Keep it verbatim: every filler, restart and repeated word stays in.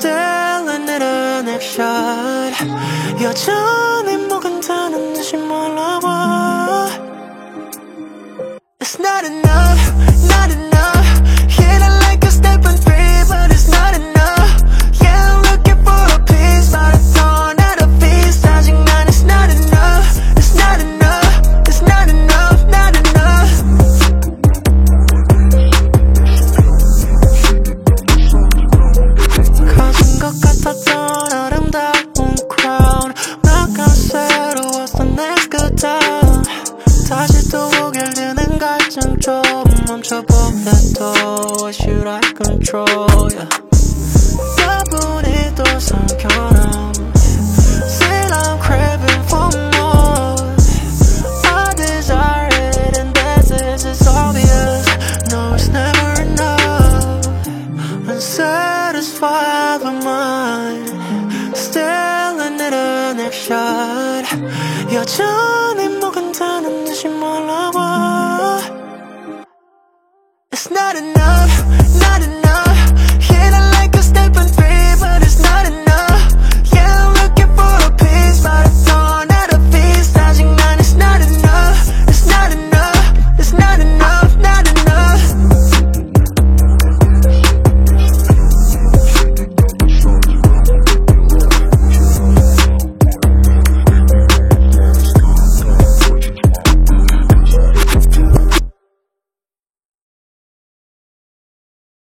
Still another next shot. 여전히 모근다는 듯이 몰라와. It's not enough, not enough. Hit it like a step on three, but it's not enough. Yeah, I'm looking for a piece, but I don't have a piece. 아직 난 it's not enough, it's not enough, it's not enough, not enough. 커진 것 같았던 아름다운 crown. 몇 새로웠던 next good time. 다시 또 오길 드는 갈증 좀 멈춰볼래 또 What should I control yeah. 여분이 또 삼켜놓은 Still I'm craving for more. I desire it and this is it's obvious. No, it's never enough. Unsatisfied with mine. Still in it a next shot. 여전히